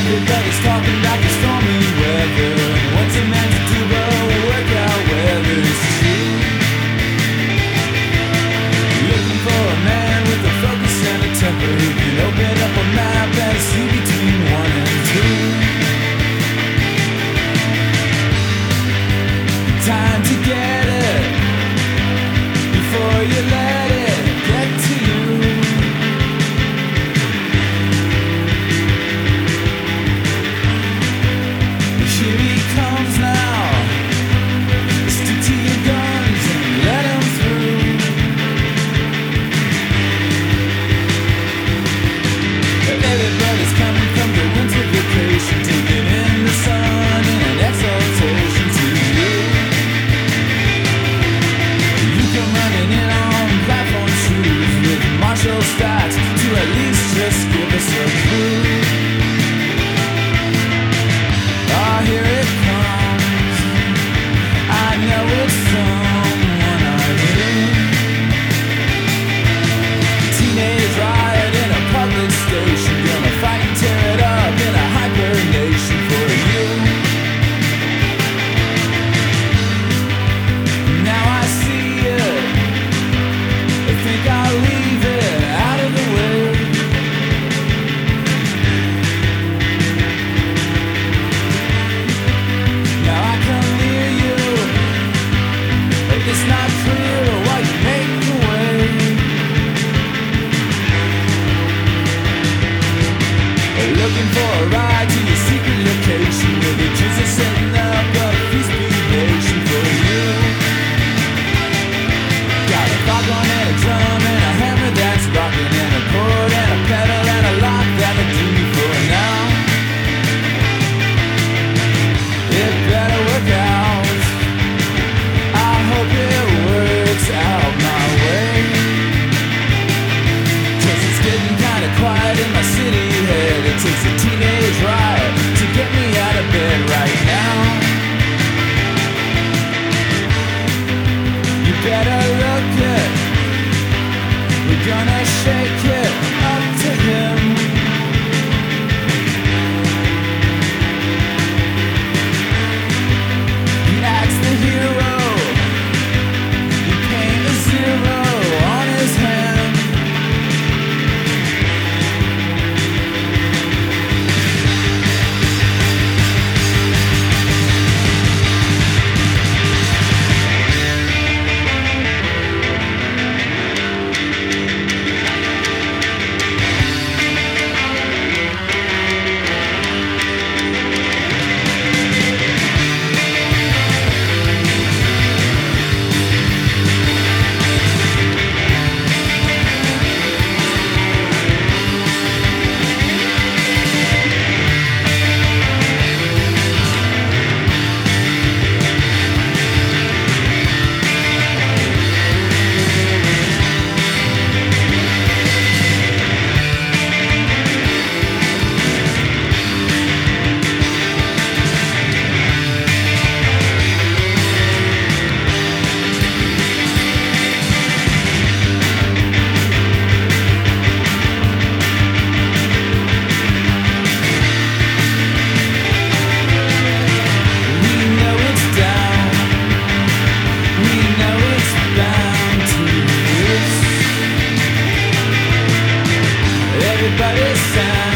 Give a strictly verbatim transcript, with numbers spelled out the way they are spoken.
Everybody's talking about the stormy weather. What's a man to do but work out whether it's true? Looking for a man with a focus and a temper who can open up a map and see between one and two. Time to get it before you let it get to you. Here he comes now. Stick to your guns and let him through. Everybody's coming from the winter vacation, taking in the sun in an exaltation to you. You come running in on platform shoes with Marshall stacks to at least just give us a clue. Ah, here it comes. I know it's someone I knew. Teenage riot in a public station, gonna fight and tear it up in a hyper nation for you. Now I see it, I think I'll leave it out of the way. It's not clear why you make the way. Looking for a ride to your secret location where the Jews are setting up a feast nation for you. Got a foghorn and a drum and a hammer that's rocking and a chord and a pedal and a lock that'll do me for now. It better work out. I hope it works out my way. Cause it's getting kinda quiet in my city head. It takes a teenage riot to get me out of bed right now. You better look it. We're gonna shake it up to him. He acts the hero. Zero on his hand. Everybody's sound.